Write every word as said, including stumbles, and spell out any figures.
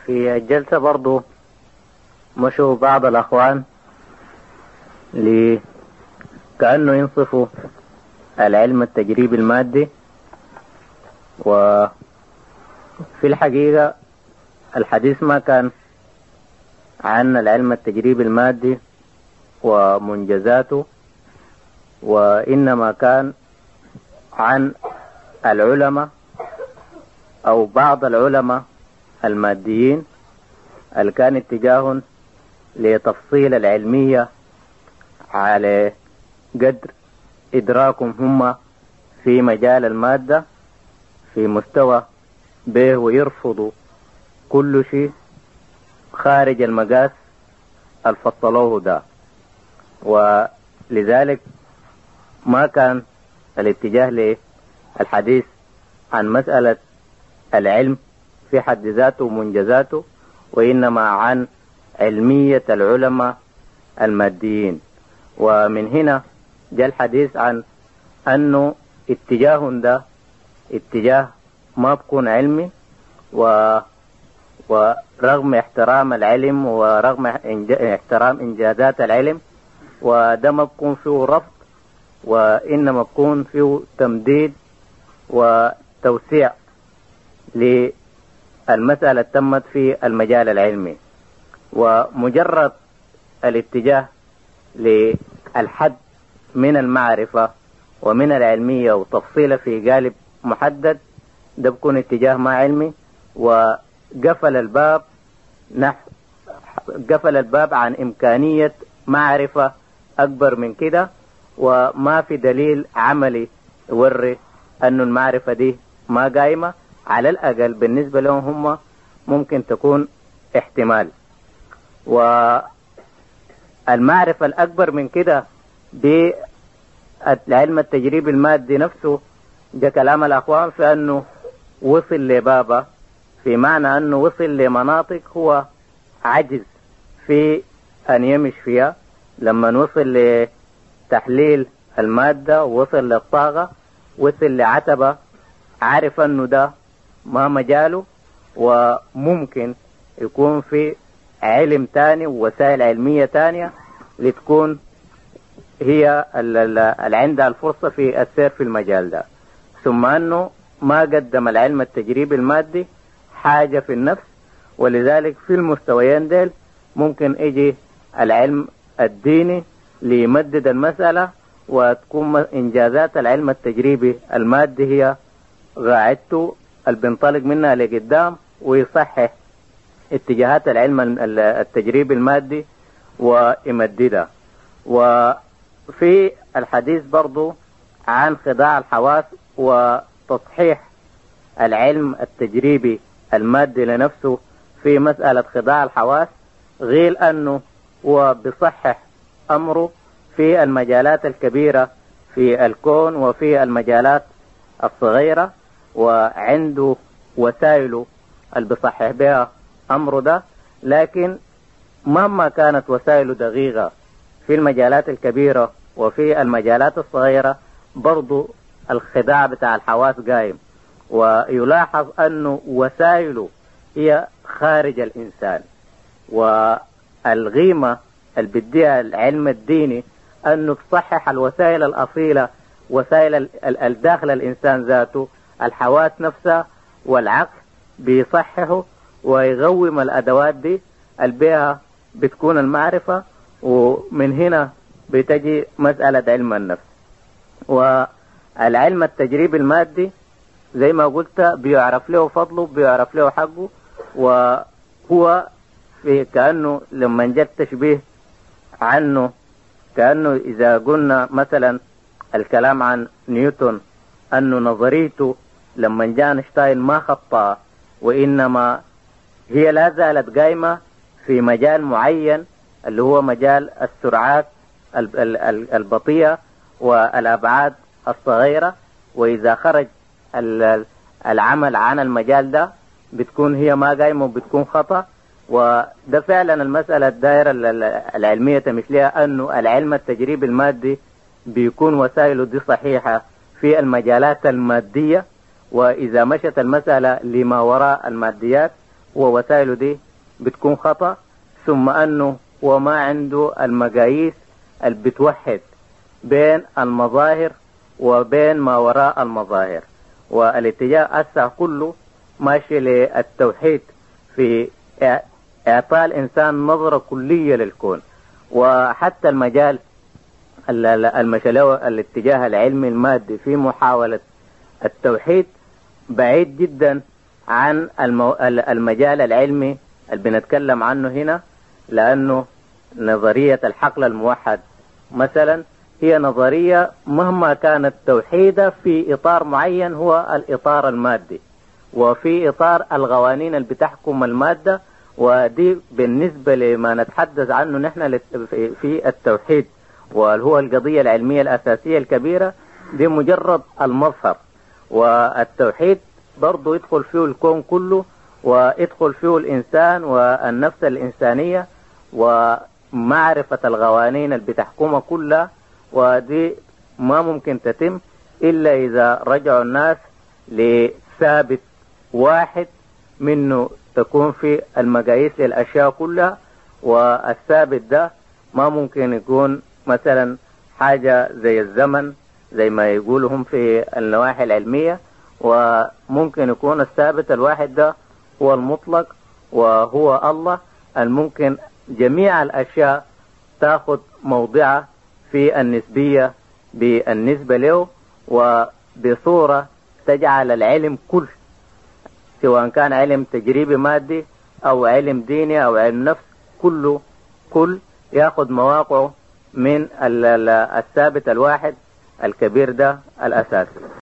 في الجلسة برضو مشوا بعض الأخوان كأنه ينصفوا العلم التجريبي المادي، وفي الحقيقة الحديث ما كان عن العلم التجريبي المادي ومنجزاته، وإنما كان عن العلماء أو بعض العلماء الماديين اللي كان اتجاههم لتفصيل العلمية على قدر إدراكهم هم في مجال المادة في مستوى به، ويرفضوا كل شيء خارج المقاس الفصلوه ده. ولذلك ما كان الاتجاه للحديث عن مسألة العلم في حد ذاته ومنجزاته، وإنما عن علمية العلماء الماديين. ومن هنا جاء الحديث عن أنه اتجاه ده اتجاه ما بكون علمي، و ورغم احترام العلم ورغم احترام إنجازات العلم، وده ما بكون فيه رفض، وإنما بكون فيه تمديد وتوسيع للمسألة تمت في المجال العلمي. ومجرد الاتجاه للحد من المعرفة ومن العلمية وتفصيله في قالب محدد، ده بكون اتجاه ما علمي، وقفل الباب نحو قفل الباب عن إمكانية معرفة أكبر من كده، وما في دليل عملي يوري أن المعرفة دي ما قايمة. على الأقل بالنسبة لهم هم ممكن تكون احتمال. والمعرفة الأكبر من كده بالعلم التجريبي المادي نفسه، ده كلام الأخوان في أنه وصل لبابا، في معنى أنه وصل لمناطق هو عجز في أن يمش فيها. لما وصل لتحليل المادة ووصل للطاقة، وصل لعتبة، عارف أنه ده ما مجاله، وممكن يكون في علم تاني ووسائل علمية تانية لتكون هي اللي عندها الفرصة في السير في المجال ده. ثم أنه ما قدم العلم التجريبي المادي حاجة في النفس، ولذلك في المستويين ديل ممكن يجي العلم الديني ليمدد المسألة، وتكون إنجازات العلم التجريبي المادي هي قاعدته اللي بينطلق منها لقدام، ويصحح اتجاهات العلم التجريبي المادي ويمددها. وفي الحديث برضو عن خداع الحواس وتصحيح العلم التجريبي المادي لنفسه في مسألة خداع الحواس، غير أنه هو بصحح أمره في المجالات الكبيرة في الكون وفي المجالات الصغيرة، وعنده وسائله اللي بصحح بها أمره ده. لكن مهما كانت وسائله دقيقة في المجالات الكبيرة وفي المجالات الصغيرة، برضو الخداع بتاع الحواس قائم. ويلاحظ أنه وسائله هي خارج الإنسان، والغيمة اللي بديها العلم الديني أنه تصحح الوسائل الأصيلة، وسائل الداخل الإنسان ذاته، الحواس نفسها والعقل، بيصححه ويغوم الأدوات دي البيها بتكون المعرفة. ومن هنا بتجي مسألة علم النفس. والعلم التجريبي المادي زي ما قلت بيعرف له فضله، بيعرف له حقه، وهو في كأنه لما جاء التشبيه عنه، كأنه إذا قلنا مثلا الكلام عن نيوتن أنه نظريته لما جاء أينشتاين ما خطأ، وإنما هي لا زالت قائمة في مجال معين اللي هو مجال السرعات البطيئة والأبعاد الصغيرة. وإذا خرج العمل عن المجال ده بتكون هي ما قائمة وبتكون خطأ. وده فعلا المسألة الدائرة العلمية مثلها أنه العلم التجريبي المادي بيكون وسائله دي صحيحة في المجالات المادية، وإذا مشت المسألة لما وراء الماديات ووسائله دي بتكون خطأ، ثم أنه وما عنده المقاييس اللي بتوحد بين المظاهر وبين ما وراء المظاهر. والاتجاه أسع كله ماشي للتوحيد في إعطاء الإنسان نظرة كلية للكون. وحتى المجال المشلوى الاتجاه العلمي المادي في محاولة التوحيد بعيد جدا عن المجال العلمي اللي بنتكلم عنه هنا، لأنه نظرية الحقل الموحد مثلا هي نظرية مهما كانت توحيدة في إطار معين هو الإطار المادي، وفي إطار القوانين اللي بتحكم المادة. ودي بالنسبة لما نتحدث عنه نحن في التوحيد وهو القضية العلمية الأساسية الكبيرة، دي مجرد المظهر. والتوحيد برضو يدخل فيه الكون كله، ويدخل فيه الإنسان والنفس الإنسانية ومعرفة القوانين اللي بتحكمها كلها. ودي ما ممكن تتم إلا إذا رجعوا الناس لثابت واحد منه تكون في المقاييس للأشياء كلها. والثابت ده ما ممكن يكون مثلا حاجة زي الزمن زي ما يقولهم في النواحي العلمية، وممكن يكون الثابت الواحد ده هو المطلق وهو الله، الممكن جميع الأشياء تأخذ موضعها في النسبية بالنسبة له، وبصورة تجعل العلم كل، سواء كان علم تجريبي مادي أو علم ديني أو علم نفس، كله كل يأخذ مواقعه من الثابت الواحد الكبير ده الأساسي.